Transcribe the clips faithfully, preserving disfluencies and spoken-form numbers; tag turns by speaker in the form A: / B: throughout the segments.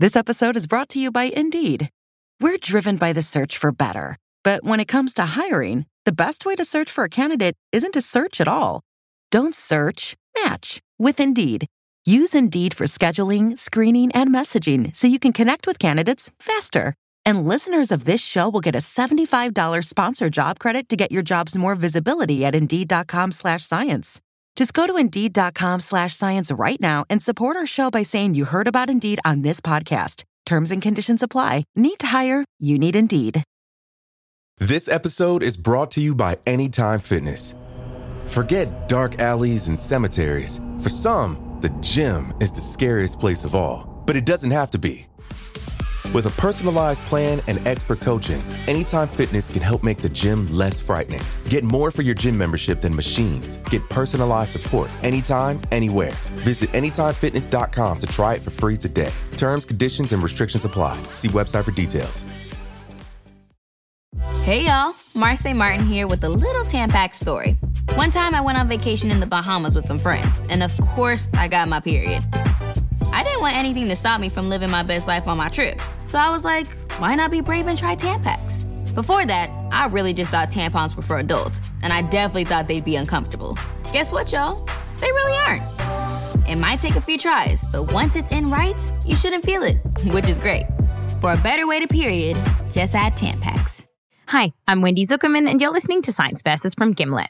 A: This episode is brought to you by Indeed. We're driven by the search for better. But when it comes to hiring, the best way to search for a candidate isn't to search at all. Don't search, match with Indeed. Use Indeed for scheduling, screening, and messaging so you can connect with candidates faster. And listeners of this show will get a seventy-five dollars sponsored job credit to get your jobs more visibility at Indeed.com slash science. Just go to Indeed.com slash science right now and support our show by saying you heard about Indeed on this podcast. Terms and conditions apply. Need to hire? You need Indeed.
B: This episode is brought to you by Anytime Fitness. Forget dark alleys and cemeteries. For some, the gym is the scariest place of all. But it doesn't have to be. With a personalized plan and expert coaching, Anytime Fitness can help make the gym less frightening. Get more for your gym membership than machines. Get personalized support anytime, anywhere. Visit anytime fitness dot com to try it for free today. Terms, conditions, and restrictions apply. See website for details.
C: Hey y'all, Marcy Martin here with a little Tampax story. One time I went on vacation in the Bahamas with some friends, and of course I got my period. I didn't want anything to stop me from living my best life on my trip, so I was like, why not be brave and try Tampax? Before that, I really just thought tampons were for adults, and I definitely thought they'd be uncomfortable. Guess what, y'all? They really aren't. It might take a few tries, but once it's in right, you shouldn't feel it, which is great. For a better way to period, just add Tampax.
D: Hi, I'm Wendy Zuckerman, and you're listening to Science Versus from Gimlet.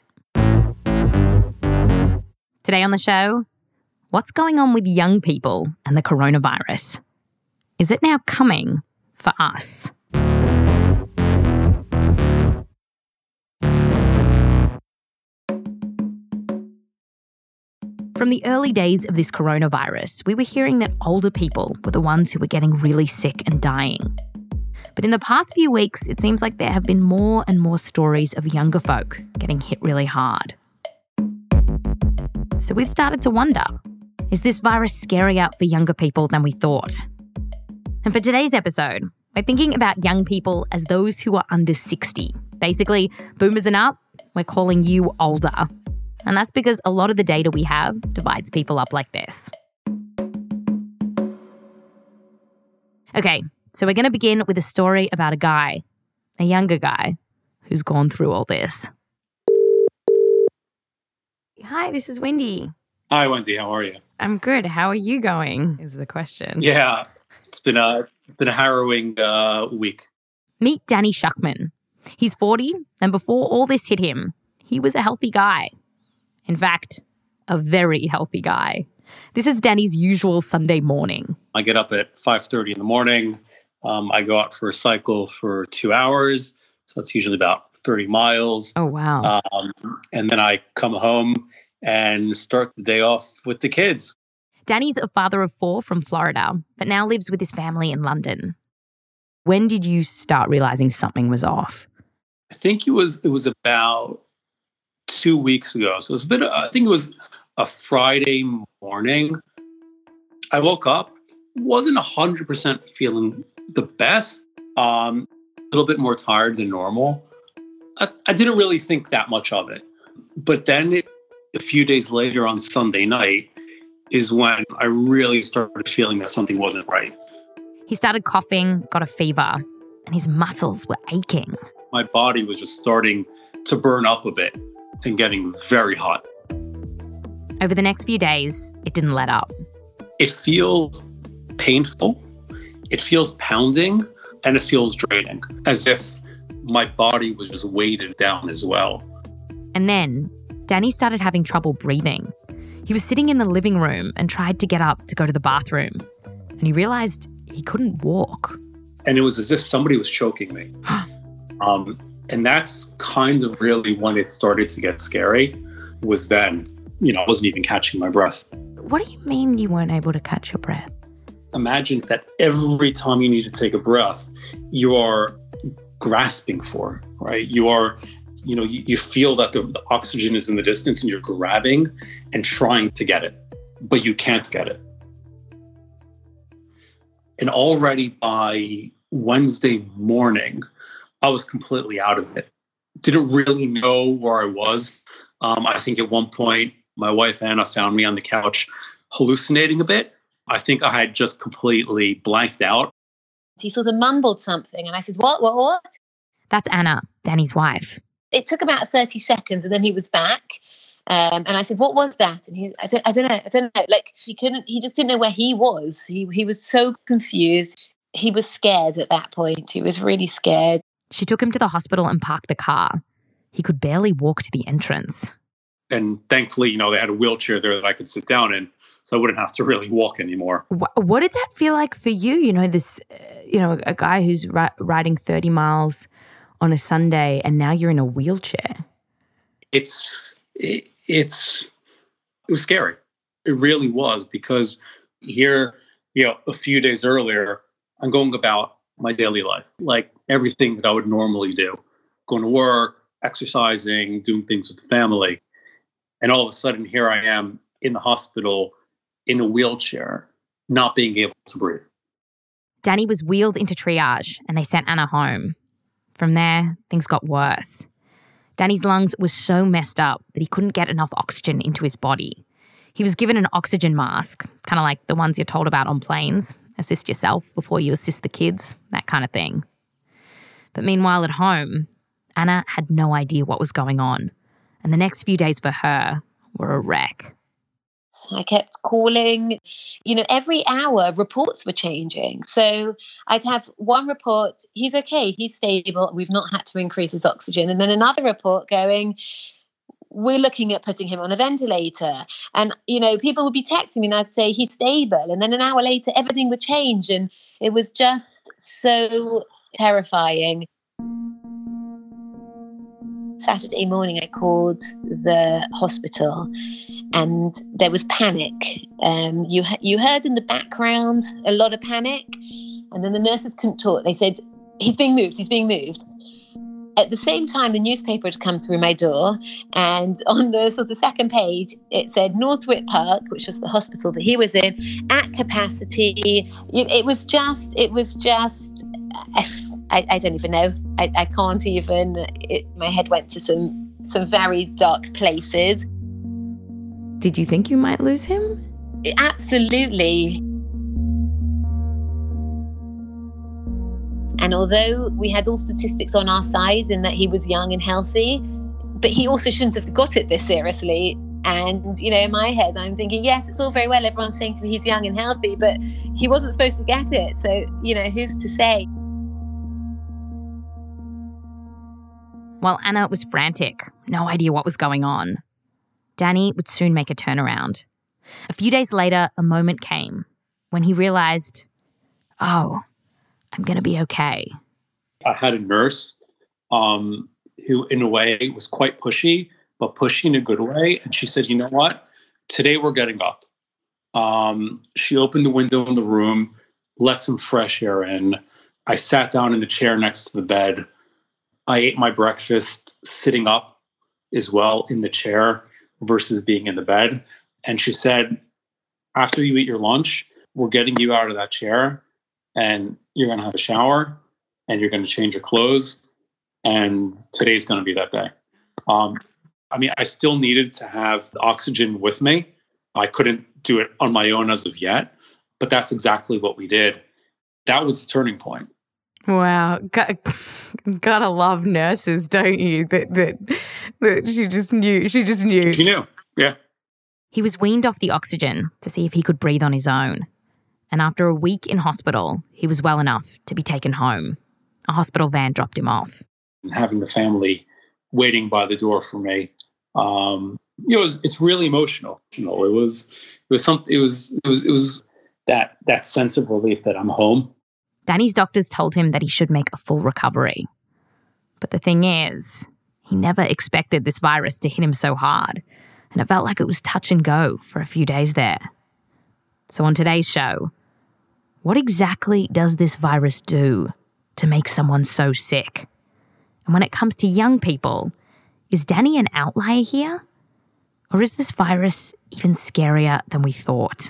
D: Today on the show, what's going on with young people and the coronavirus? Is it now coming for us? From the early days of this coronavirus, we were hearing that older people were the ones who were getting really sick and dying. But in the past few weeks, it seems like there have been more and more stories of younger folk getting hit really hard. So we've started to wonder, is this virus scarier for younger people than we thought? And for today's episode, we're thinking about young people as those who are under sixty. Basically, boomers and up, we're calling you older. And that's because a lot of the data we have divides people up like this. Okay, so we're going to begin with a story about a guy, a younger guy, who's gone through all this. Hi, this is Wendy.
E: Hi, Wendy. How are you?
D: I'm good. How are you going, is the question.
E: Yeah, it's been a, it's been a harrowing uh, week.
D: Meet Danny Schuckman. He's forty, and before all this hit him, he was a healthy guy. In fact, a very healthy guy. This is Danny's usual Sunday morning.
E: I get up at five thirty in the morning. Um, I go out for a cycle for two hours. So it's usually about thirty miles.
D: Oh, wow.
E: Um, and then I come home and start the day off with the kids.
D: Danny's a father of four from Florida, but now lives with his family in London. When did you start realizing something was off?
E: I think it was it was about two weeks ago. So it was a bit, I think it was a Friday morning. I woke up, wasn't one hundred percent feeling the best, um, a little bit more tired than normal. I, I didn't really think that much of it. But then it, a few days later on Sunday night is when I really started feeling that something wasn't right.
D: He started coughing, got a fever, and his muscles were aching.
E: My body was just starting to burn up a bit and getting very hot.
D: Over the next few days, it didn't let up.
E: It feels painful, it feels pounding, and it feels draining, as if my body was just weighted down as well.
D: And then Danny started having trouble breathing. He was sitting in the living room and tried to get up to go to the bathroom. And he realized he couldn't walk.
E: And it was as if somebody was choking me. um, and that's kind of really when it started to get scary, was then, you know, I wasn't even catching my breath.
D: What do you mean you weren't able to catch your breath?
E: Imagine that every time you need to take a breath, you are grasping for, right? You are, you know, you, you feel that the, the oxygen is in the distance and you're grabbing and trying to get it, but you can't get it. And already by Wednesday morning, I was completely out of it. Didn't really know where I was. Um, I think at one point, my wife, Anna, found me on the couch hallucinating a bit. I think I had just completely blanked out.
F: He sort of mumbled something and I said, what, what, what?
D: That's Anna, Danny's wife.
F: It took about thirty seconds and then he was back. Um, and I said, what was that? And he, I don't, I don't know, I don't know. Like he couldn't, he just didn't know where he was. He, he was so confused. He was scared at that point. He was really scared.
D: She took him to the hospital and parked the car. He could barely walk to the entrance.
E: And thankfully, you know, they had a wheelchair there that I could sit down in, so I wouldn't have to really walk anymore.
D: What, what did that feel like for you? You know, this, uh, you know, a guy who's ri- riding thirty miles on a Sunday and now you're in a wheelchair.
E: It's, it, it's, it was scary. It really was, because here, you know, a few days earlier, I'm going about my daily life, like everything that I would normally do, going to work, exercising, doing things with the family. And all of a sudden, here I am in the hospital in a wheelchair, not being able to breathe.
D: Danny was wheeled into triage and they sent Anna home. From there, things got worse. Danny's lungs were so messed up that he couldn't get enough oxygen into his body. He was given an oxygen mask, kind of like the ones you're told about on planes. Assist yourself before you assist the kids, that kind of thing. But meanwhile at home, Anna had no idea what was going on. And the next few days for her were a wreck.
F: I kept calling. You know, every hour reports were changing. So I'd have one report, he's okay, he's stable, we've not had to increase his oxygen. And then another report going, we're looking at putting him on a ventilator. And, you know, people would be texting me and I'd say he's stable. And then an hour later, everything would change. And it was just so terrifying. Saturday morning, I called the hospital and there was panic. Um, you, you heard in the background a lot of panic. And then the nurses couldn't talk. They said, he's being moved, he's being moved. At the same time, the newspaper had come through my door, and on the sort of second page, it said Northwick Park, which was the hospital that he was in, at capacity. It was just, it was just, I, I don't even know. I, I can't even, it, my head went to some, some very dark places.
D: Did you think you might lose him?
F: Absolutely. And although we had all statistics on our side in that he was young and healthy, but he also shouldn't have got it this seriously. And, you know, in my head, I'm thinking, yes, it's all very well. Everyone's saying to me he's young and healthy, but he wasn't supposed to get it. So, you know, who's to say?
D: While Anna was frantic, no idea what was going on, Danny would soon make a turnaround. A few days later, a moment came when he realised, oh, I'm going to be okay.
E: I had a nurse um, who, in a way, was quite pushy, but pushy in a good way. And she said, you know what? Today we're getting up. Um, she opened the window in the room, let some fresh air in. I sat down in the chair next to the bed. I ate my breakfast sitting up as well in the chair versus being in the bed. And she said, after you eat your lunch, we're getting you out of that chair and you're going to have a shower and you're going to change your clothes. And today's going to be that day. Um, I mean, I still needed to have the oxygen with me. I couldn't do it on my own as of yet, but that's exactly what we did. That was the turning point.
D: Wow. Got, gotta love nurses, don't you? That, that that she just knew. She just knew.
E: She knew, yeah.
D: He was weaned off the oxygen to see if he could breathe on his own. And after a week in hospital, he was well enough to be taken home. A hospital van dropped him off.
E: And having the family waiting by the door for me, um, you know, it was, it's really emotional. You know, it was, it was something. It was, it was, it was that that sense of relief that I'm home.
D: Danny's doctors told him that he should make a full recovery. But the thing is, he never expected this virus to hit him so hard, and it felt like it was touch and go for a few days there. So on today's show, what exactly does this virus do to make someone so sick? And when it comes to young people, is Danny an outlier here? Or is this virus even scarier than we thought?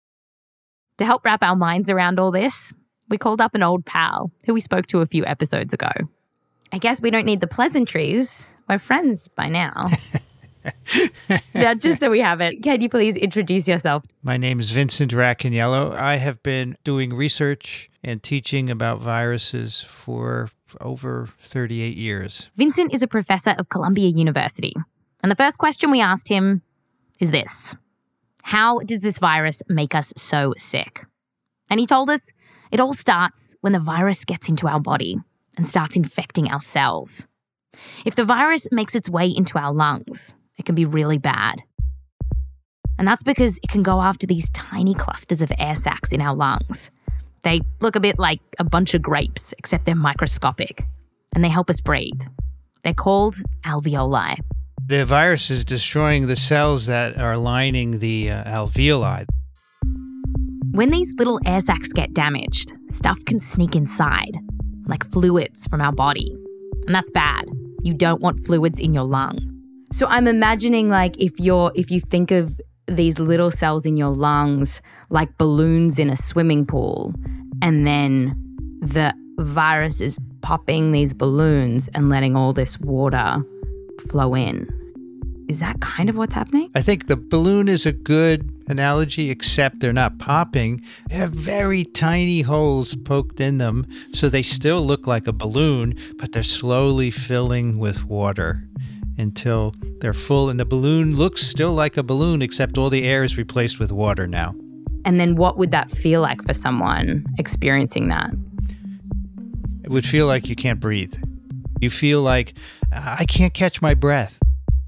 D: To help wrap our minds around all this, we called up an old pal who we spoke to a few episodes ago. I guess we don't need the pleasantries. We're friends by now. Now, just so we have it, can you please introduce yourself?
G: My name is Vincent Racaniello. I have been doing research and teaching about viruses for over thirty-eight years.
D: Vincent is a professor of Columbia University. And the first question we asked him is this: how does this virus make us so sick? And he told us it all starts when the virus gets into our body and starts infecting our cells. If the virus makes its way into our lungs, it can be really bad. And that's because it can go after these tiny clusters of air sacs in our lungs. They look a bit like a bunch of grapes, except they're microscopic, and they help us breathe. They're called alveoli.
G: The virus is destroying the cells that are lining the uh, alveoli.
D: When these little air sacs get damaged, stuff can sneak inside, like fluids from our body. And that's bad. You don't want fluids in your lung. So I'm imagining, like, if you're if you think of these little cells in your lungs like balloons in a swimming pool, and then the virus is popping these balloons and letting all this water flow in. Is that kind of what's happening?
G: I think the balloon is a good analogy, except they're not popping. They have very tiny holes poked in them, so they still look like a balloon, but they're slowly filling with water until they're full. And the balloon looks still like a balloon, except all the air is replaced with water now.
D: And then what would that feel like for someone experiencing that?
G: It would feel like you can't breathe. You feel like, I can't catch my breath.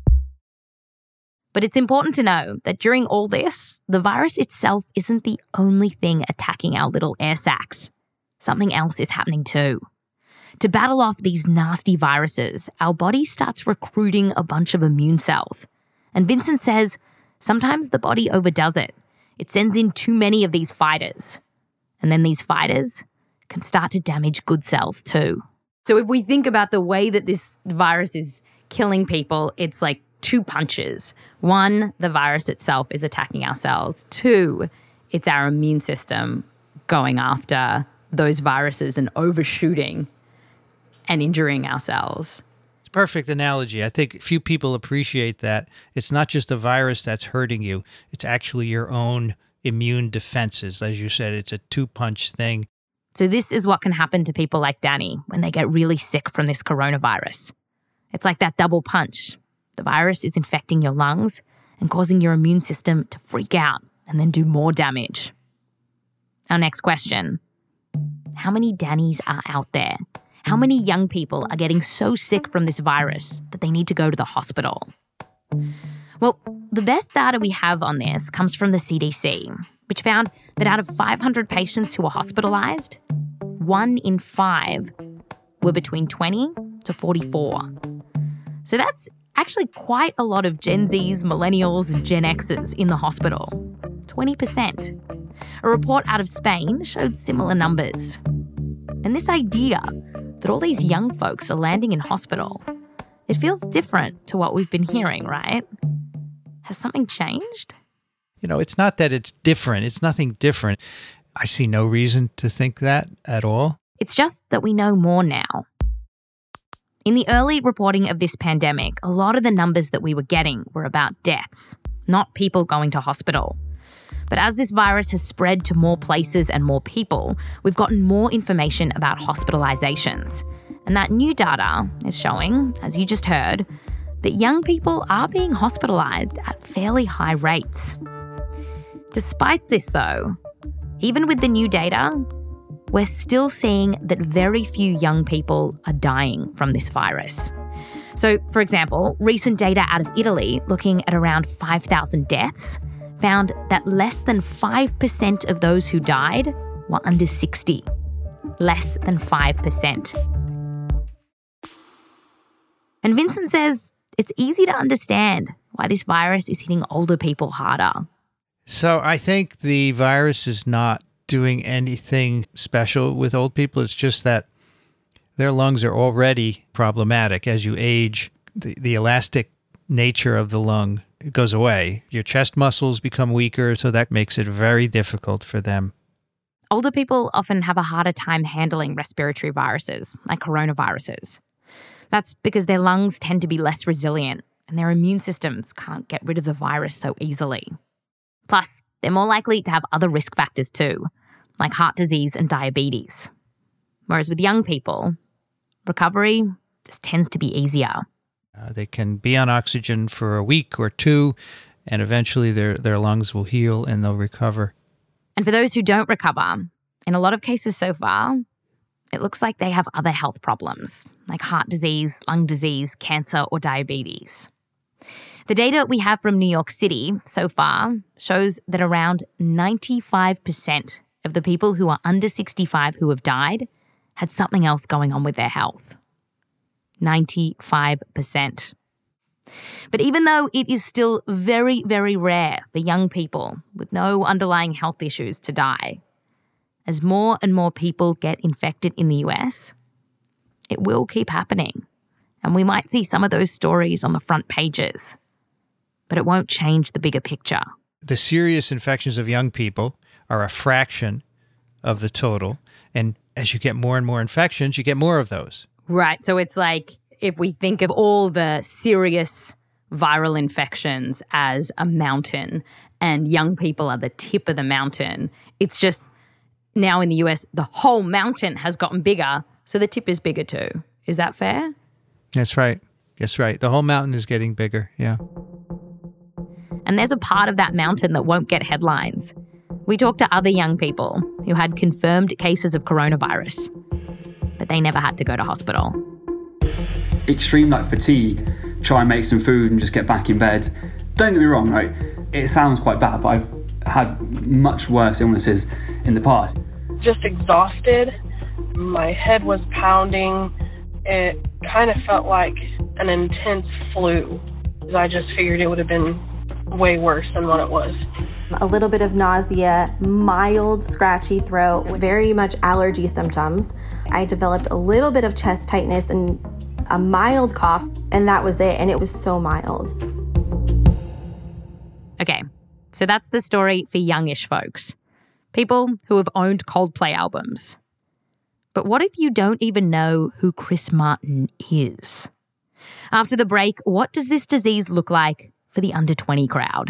D: But it's important to know that during all this, the virus itself isn't the only thing attacking our little air sacs. Something else is happening too. To battle off these nasty viruses, our body starts recruiting a bunch of immune cells. And Vincent says sometimes the body overdoes it. It sends in too many of these fighters. And then these fighters can start to damage good cells too. So if we think about the way that this virus is killing people, it's like two punches. One, the virus itself is attacking our cells. Two, it's our immune system going after those viruses and overshooting and injuring our cells.
G: It's a perfect analogy. I think few people appreciate that. It's not just a virus that's hurting you. It's actually your own immune defenses. As you said, it's a two-punch thing.
D: So this is what can happen to people like Danny when they get really sick from this coronavirus. It's like that double punch. The virus is infecting your lungs and causing your immune system to freak out and then do more damage. Our next question: how many Dannys are out there? How many young people are getting so sick from this virus that they need to go to the hospital? Well, the best data we have on this comes from the C D C, which found that out of five hundred patients who were hospitalised, one in five were between twenty to forty-four. So that's actually quite a lot of Gen Zs, millennials and Gen Xers in the hospital. twenty percent. A report out of Spain showed similar numbers. And this idea that all these young folks are landing in hospital, it feels different to what we've been hearing, right? Has something changed?
G: You know, it's not that it's different. It's nothing different. I see no reason to think that at all.
D: It's just that we know more now. In the early reporting of this pandemic, a lot of the numbers that we were getting were about deaths, not people going to hospital. But as this virus has spread to more places and more people, we've gotten more information about hospitalizations. And that new data is showing, as you just heard, that young people are being hospitalized at fairly high rates. Despite this, though, even with the new data, we're still seeing that very few young people are dying from this virus. So, for example, recent data out of Italy, looking at around five thousand deaths, found that less than five percent of those who died were under sixty. Less than five percent. And Vincent says it's easy to understand why this virus is hitting older people harder.
G: So I think the virus is not doing anything special with old people. It's just that their lungs are already problematic. As you age, the, the elastic nature of the lung goes away. Your chest muscles become weaker, so that makes it very difficult for them.
D: Older people often have a harder time handling respiratory viruses, like coronaviruses. That's because their lungs tend to be less resilient and their immune systems can't get rid of the virus so easily. Plus, they're more likely to have other risk factors too, like heart disease and diabetes. Whereas with young people, recovery just tends to be easier.
G: Uh, they can be on oxygen for a week or two, and eventually their, their lungs will heal and they'll recover.
D: And for those who don't recover, in a lot of cases so far, it looks like they have other health problems, like heart disease, lung disease, cancer, or diabetes. The data we have from New York City so far shows that around ninety-five percent of the people who are under sixty-five who have died had something else going on with their health. ninety-five percent. But even though it is still very, very rare for young people with no underlying health issues to die, as more and more people get infected in the U S, it will keep happening. And we might see some of those stories on the front pages. But it won't change the bigger picture.
G: The serious infections of young people are a fraction of the total. And as you get more and more infections, you get more of those.
D: Right. So it's like if we think of all the serious viral infections as a mountain and young people are the tip of the mountain, it's just now in the U S, the whole mountain has gotten bigger, so the tip is bigger too. Is that fair?
G: That's right. That's right. The whole mountain is getting bigger, yeah.
D: And there's a part of that mountain that won't get headlines. We talked to other young people who had confirmed cases of coronavirus, but they never had to go to hospital.
H: Extreme like fatigue, try and make some food and just get back in bed. Don't get me wrong, right? It sounds quite bad, but I've had much worse illnesses in the past.
I: Just exhausted. My head was pounding. It kind of felt like an intense flu. I just figured it would have been way worse than what it was.
J: A little bit of nausea, mild scratchy throat, very much allergy symptoms. I developed a little bit of chest tightness and a mild cough, and that was it, and it was so mild.
D: Okay, so that's the story for youngish folks. People who have owned Coldplay albums. But what if you don't even know who Chris Martin is? After the break, what does this disease look like for the under twenty crowd?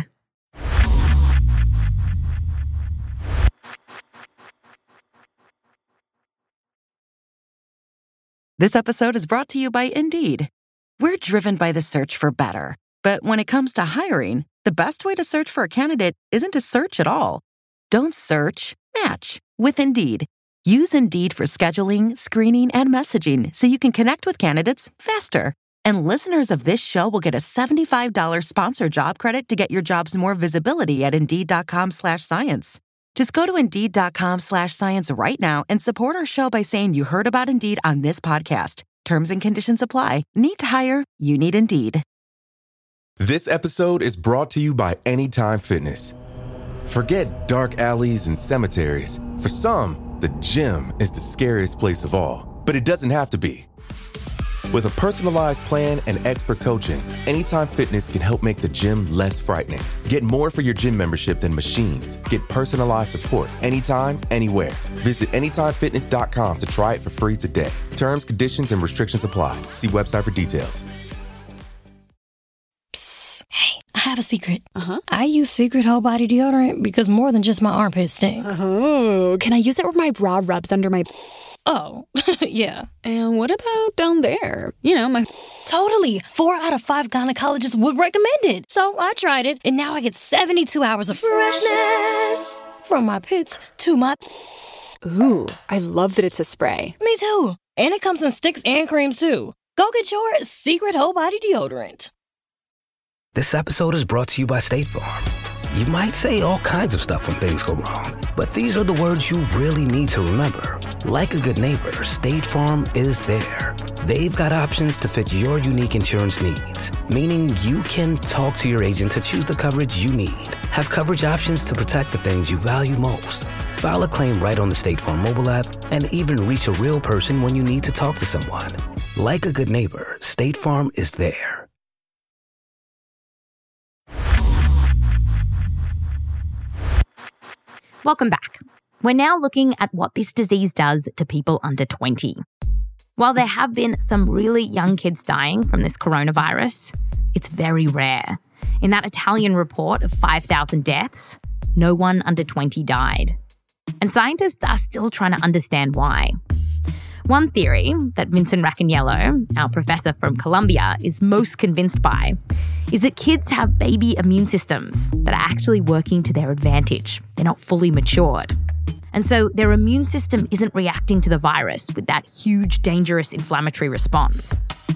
A: This episode is brought to you by Indeed. We're driven by the search for better. But when it comes to hiring, the best way to search for a candidate isn't to search at all. Don't search, match with Indeed. Use Indeed for scheduling, screening, and messaging so you can connect with candidates faster. And listeners of this show will get a seventy-five dollars sponsored job credit to get your jobs more visibility at Indeed.com slash science. Just go to Indeed.com slash science right now and support our show by saying you heard about Indeed on this podcast. Terms and conditions apply. Need to hire? You need Indeed.
B: This episode is brought to you by Anytime Fitness. Forget dark alleys and cemeteries. For some, the gym is the scariest place of all. But it doesn't have to be. With a personalized plan and expert coaching, Anytime Fitness can help make the gym less frightening. Get more for your gym membership than machines. Get personalized support anytime, anywhere. Visit anytime fitness dot com to try it for free today. Terms, conditions, and restrictions apply. See website for details.
K: Psst. Hey, I have a secret. Uh-huh. I use Secret Whole Body Deodorant because more than just my armpits stink.
L: Oh, can I use it where my bra rubs under my...
K: Oh, yeah.
L: And what about down there? You know, my...
K: Totally. Four out of five gynecologists would recommend it. So I tried it, and now I get seventy-two hours of freshness. From my pits to my...
L: Ooh, I love that it's a spray.
K: Me too. And it comes in sticks and creams too. Go get your Secret Whole Body Deodorant.
M: This episode is brought to you by State Farm. You might say all kinds of stuff when things go wrong, but these are the words you really need to remember. Like a good neighbor, State Farm is there. They've got options to fit your unique insurance needs, meaning you can talk to your agent to choose the coverage you need. Have coverage options to protect the things you value most. File a claim right on the State Farm mobile app and even reach a real person when you need to talk to someone. Like a good neighbor, State Farm is there.
D: Welcome back. We're now looking at what this disease does to people under twenty. While there have been some really young kids dying from this coronavirus, It's very rare. In that Italian report of five thousand deaths, no one under twenty died. And scientists are still trying to understand why. One theory that Vincent Racaniello, our professor from Columbia, is most convinced by is that kids have baby immune systems that are actually working to their advantage. They're not fully matured. And so their immune system isn't reacting to the virus with that huge, dangerous inflammatory response.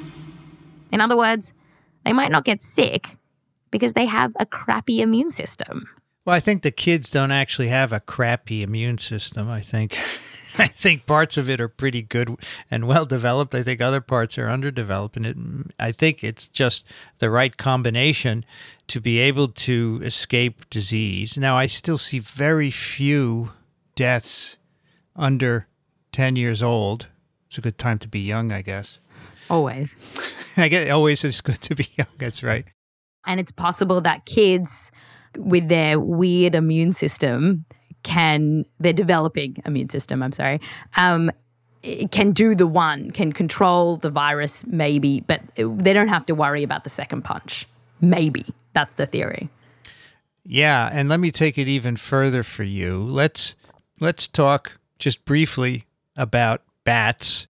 D: In other words, they might not get sick because they have a crappy immune system.
G: Well, I think the kids don't actually have a crappy immune system. I think I think parts of it are pretty good and well developed. I think other parts are underdeveloped. And it, I think it's just the right combination to be able to escape disease. Now, I still see very few deaths under ten years old. It's a good time to be young, I guess.
D: Always.
G: I guess always is good to be young. That's right.
D: And it's possible that kids with their weird immune system can, their developing immune system, I'm sorry, um, can do the one, can control the virus maybe, but they don't have to worry about the second punch. Maybe. That's the theory.
G: Yeah, and let me take it even further for you. Let's let's talk just briefly about bats,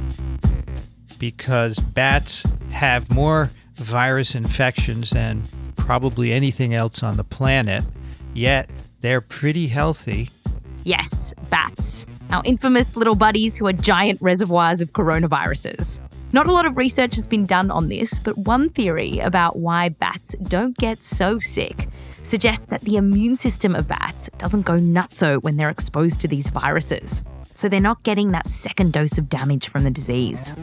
G: because bats have more virus infections than probably anything else on the planet, yet they're pretty healthy.
D: Yes, bats. Our infamous little buddies who are giant reservoirs of coronaviruses. Not a lot of research has been done on this, but one theory about why bats don't get so sick suggests that the immune system of bats doesn't go nutso when they're exposed to these viruses. So they're not getting that second dose of damage from the disease.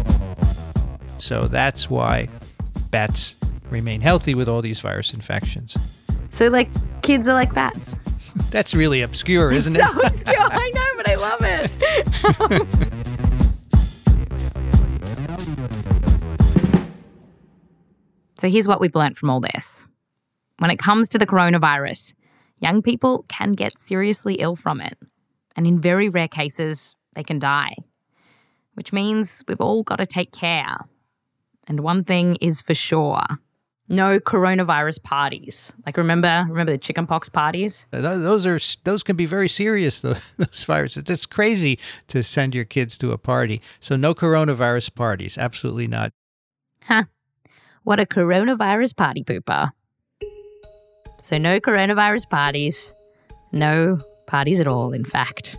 G: So that's why bats remain healthy with all these virus infections.
D: So, like, kids are like bats.
G: That's really obscure, isn't
D: so
G: it?
D: So obscure, I know, but I love it. So here's what we've learned from all this. When it comes to the coronavirus, young people can get seriously ill from it. And in very rare cases, they can die. Which means we've all got to take care. And one thing is for sure. No coronavirus parties. Like, remember remember the chickenpox parties?
G: Those are those can be very serious, though, those viruses. It's crazy to send your kids to a party. So no coronavirus parties. Absolutely not.
D: Huh. What a coronavirus party pooper. So no coronavirus parties. No parties at all, in fact.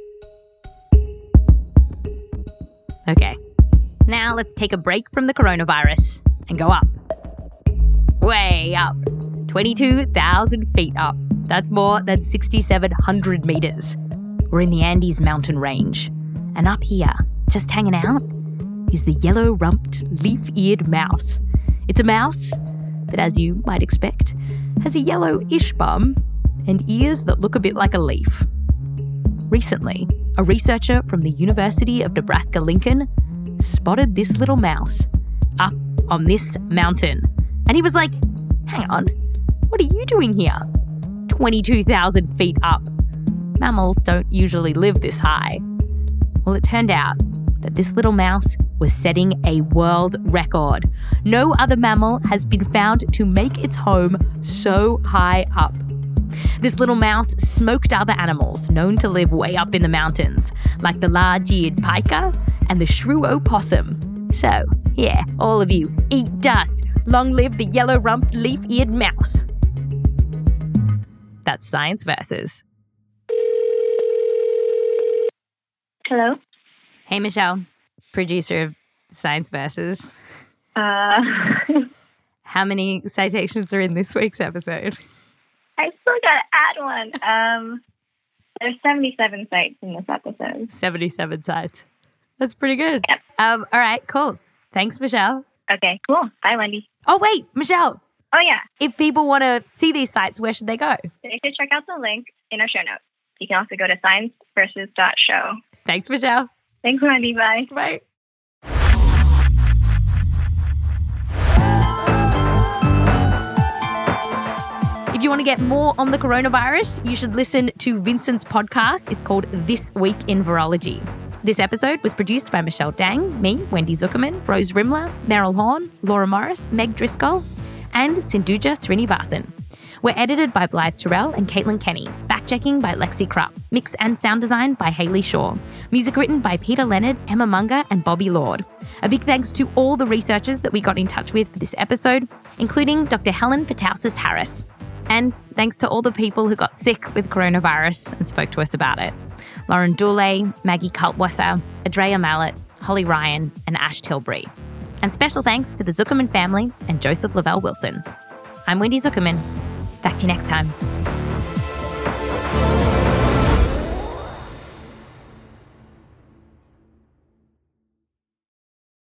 D: Okay. Now let's take a break from the coronavirus and go up. Way up. twenty-two thousand feet up. That's more than six thousand seven hundred meters. We're in the Andes mountain range. And up here, just hanging out, is the yellow-rumped, leaf-eared mouse. It's a mouse that, as you might expect, has a yellow-ish bum and ears that look a bit like a leaf. Recently, a researcher from the University of Nebraska-Lincoln spotted this little mouse up on this mountain. And he was like, hang on, what are you doing here? twenty-two thousand feet up. Mammals don't usually live this high. Well, it turned out that this little mouse was setting a world record. No other mammal has been found to make its home so high up. This little mouse smoked other animals known to live way up in the mountains, like the large-eared pika and the shrew opossum. So, yeah, all of you, eat dust. Long live the yellow-rumped, leaf-eared mouse. That's Science Versus.
N: Hello?
D: Hey, Michelle, producer of Science Versus.
N: Uh,
D: How many citations are in this week's episode?
N: I still gotta add one. Um, there's seventy-seven sites in this episode.
D: seventy-seven sites. That's pretty good.
N: Yep.
D: Um, all right, cool. Thanks, Michelle.
N: Okay, cool. Bye, Wendy.
D: Oh, wait, Michelle.
N: Oh, yeah.
D: If people want to see these sites, where should they go?
N: They should check out the link in our show notes. You can also go to science versus dot show.
D: Thanks, Michelle.
N: Thanks, Wendy. Bye.
D: Bye. If you want to get more on the coronavirus, you should listen to Vincent's podcast. It's called This Week in Virology. This episode was produced by Michelle Dang, me, Wendy Zuckerman, Rose Rimler, Meryl Horn, Laura Morris, Meg Driscoll, and Sindhuja Srinivasan. We're edited by Blythe Terrell and Caitlin Kenny. Fact-checking by Lexi Krupp. Mix and sound design by Hayley Shaw. Music written by Peter Leonard, Emma Munger, and Bobby Lord. A big thanks to all the researchers that we got in touch with for this episode, including Doctor Helen Patausis Harris. And thanks to all the people who got sick with coronavirus and spoke to us about it. Lauren Dooley, Maggie Kaltwasser, Adrea Mallet, Holly Ryan, and Ash Tilbury. And special thanks to the Zuckerman family and Joseph Lavelle Wilson. I'm Wendy Zuckerman. Back to you next time.